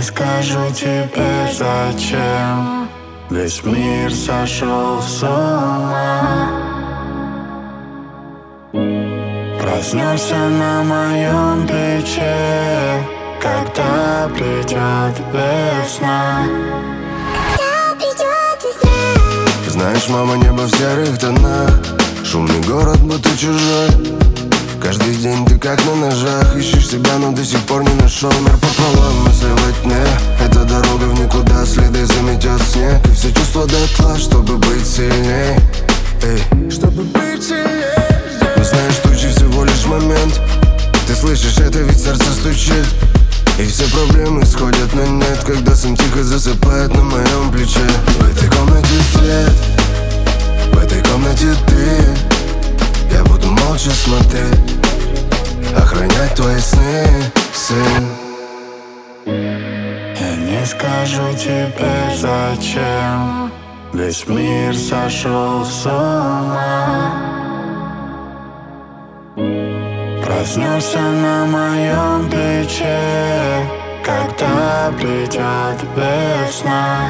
не скажу тебе зачем. Весь мир сошел с ума. Проснешься на моем плече, когда придет весна. Знаешь, мама, небо в серых тонах, шумный город, будто чужой. Каждый день ты как на ножах, ищешь себя, но до сих пор не нашел. Мир пополам, мысли во тьме, эта дорога в никуда, следы заметет снег. И все чувства дотла, чтобы быть сильней. Эй, чтобы быть сильней. Но знаешь, тучи всего лишь момент. Ты слышишь это, ведь сердце стучит. И все проблемы сходят на нет, когда сон тихо засыпает на моем плече. В этой комнате свет, в этой комнате ты. Я буду молча смотреть, охранять твои сны, сын. Я не скажу тебе зачем. Весь мир сошел с ума. Проснешься на моем плече, когда придет весна.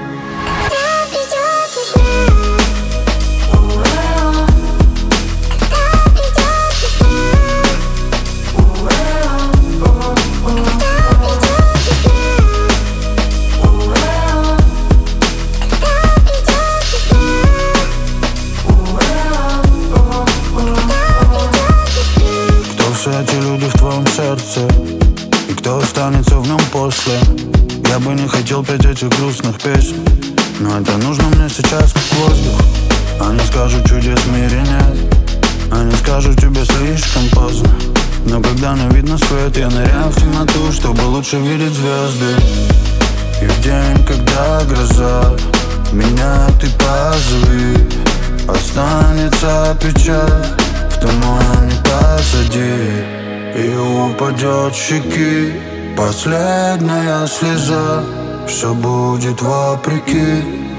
Все эти люди в твоем сердце, и кто останется в нем после? Я бы не хотел петь этих грустных песен, но это нужно мне сейчас как воздух. Они скажут, чудес в мире нет, они скажут, тебе слишком поздно. Но когда не видно свет, я ныряю в темноту, чтобы лучше видеть звезды. И в день, когда гроза, меня ты позови. Останется печаль, в тумане позади, и упадет с щеки последняя слеза. Все будет вопреки.